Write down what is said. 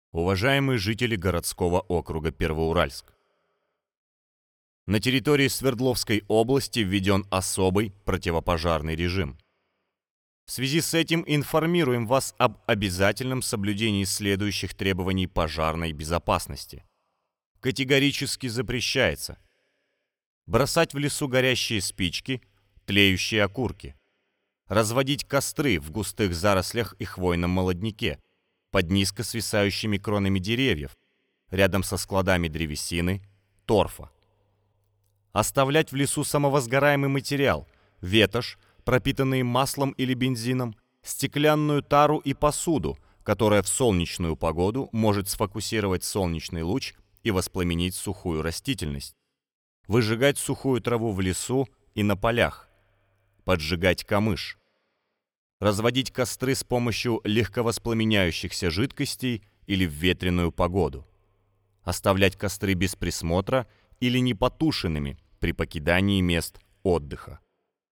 Уважаемые жители городского округа Первоуральск, на территории Свердловской области введен особый противопожарный режим. В связи с этим информируем вас об обязательном соблюдении следующих требований пожарной безопасности. Категорически запрещается бросать в лесу горящие спички, тлеющие окурки, разводить костры в густых зарослях и хвойном молодняке, под низко свисающими кронами деревьев, рядом со складами древесины, торфа. Оставлять в лесу самовозгораемый материал, ветошь, пропитанные маслом или бензином, стеклянную тару и посуду, которая в солнечную погоду может сфокусировать солнечный луч и воспламенить сухую растительность. Выжигать сухую траву в лесу и на полях. Поджигать камыш. Разводить костры с помощью легковоспламеняющихся жидкостей или в ветреную погоду. Оставлять костры без присмотра или непотушенными при покидании мест отдыха.